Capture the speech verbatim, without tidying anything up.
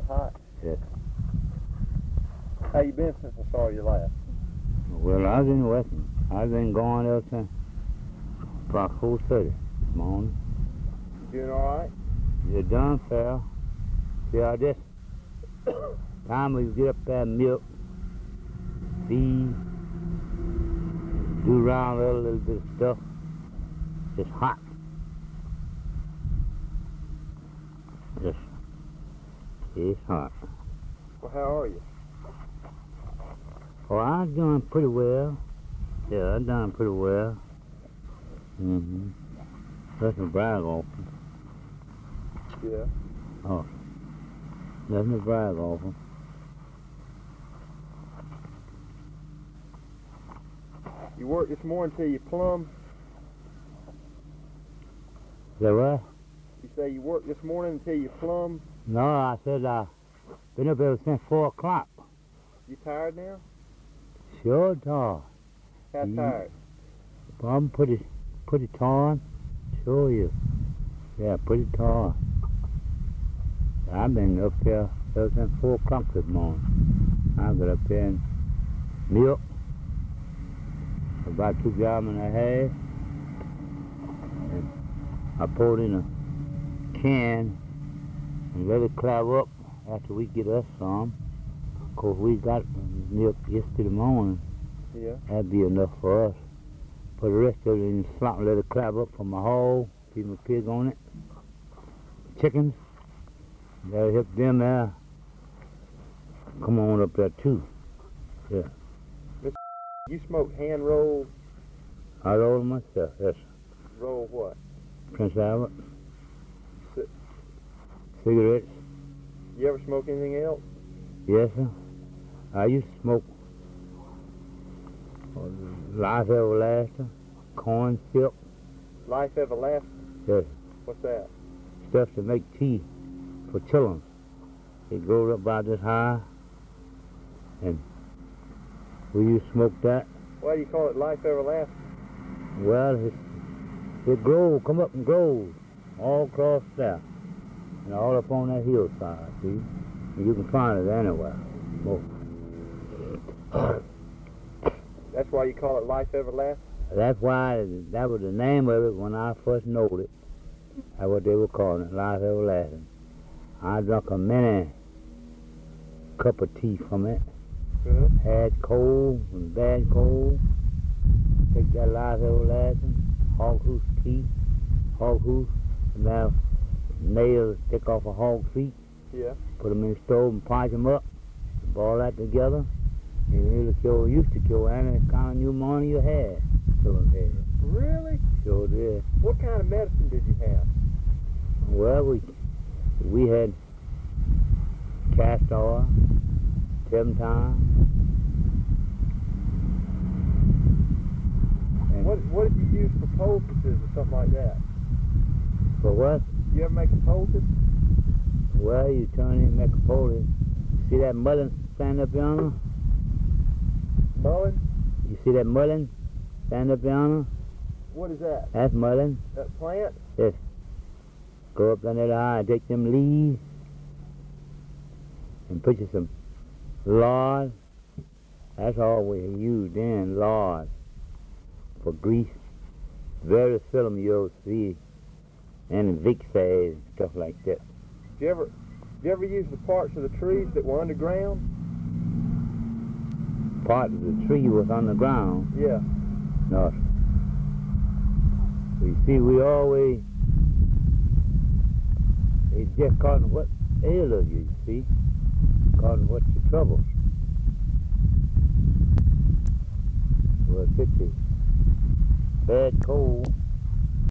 hot? Yes. How you been since I saw you last? Well, I've been working. I've been going there since about four thirty this morning. You doing all right? You're done, Phil. See, I just time we get up there, milk, feed, do around a little bit of stuff. It's hot. Just, it's hot. Well, how are you? Oh, I'm doing pretty well. Yeah, I'm doing pretty well. Mm-hmm. Nothing to brag off. Yeah. Oh, nothing to brag off. You worked this morning till you plumb? Is that what? You say you worked this morning until you plumb? No, I said I've been up ever since four o'clock. You tired now? Sure, dog. How Mm. tired? I'm pretty, pretty tired. Sure you. Yeah, pretty tired. I've been up there ever since four o'clock this morning. I got up there and milk, about two gallons and a half. And I poured in a can and let it cloud up after we get us some. Of course, we got milk yesterday morning. Yeah. That'd be enough for us. Put the rest of it in the slop and let it cloud up from my hole. Feed my pig on it. Chickens. That'll help them there. Come on up there too. Yeah. You smoke hand roll, I roll them myself, yes. roll what? Prince Albert. C- Cigarettes. You ever smoke anything else? Yes, sir. I used to smoke uh, Life Everlasting, corn silk. Life Everlasting? Yes. What's that? Stuff to make tea for children. It grows up about this high, and we used to smoke that. Why do you call it Life Everlasting? Well, it, it grows, come up and grows all across there, and all up on that hillside, see? And you can find it anywhere. Smoke. That's why you call it Life Everlasting? That's why, that was the name of it when I first knowed it. That's what they were calling it, Life Everlasting. I drank a many cup of tea from it. Good. Had cold and bad cold. Take that Life Everlasting, hog hoof tea, hog hoof, and now nails stick off a hog feet. Yeah. Put them in the stove and polish them up, ball that together, and it'll cure, used to cure any kind of pneumonia you had. Children had. Really? Sure did. What kind of medicine did you have? Well, we we had castor oil, turpentine. And What What did you use for poultices or something like that? for what? You ever make a poultice? Well, you turn in and make a poultice. See that mullein stand up yonder? Mullein? You see that mullein stand up yonder? What is that? That's mullein. That plant? Yes. Go up under the eye and take them leaves and put you some lard. That's all we use then, lard, for grease. Very seldom you'll see any Vicks and stuff like that. Did you ever Did you ever use the parts of the trees that were underground? Part of the tree was on the ground. Yeah. No. You see, we always, it's just cotton what ails you, you see. Cotton what's your troubles. Well, if it's bad cold,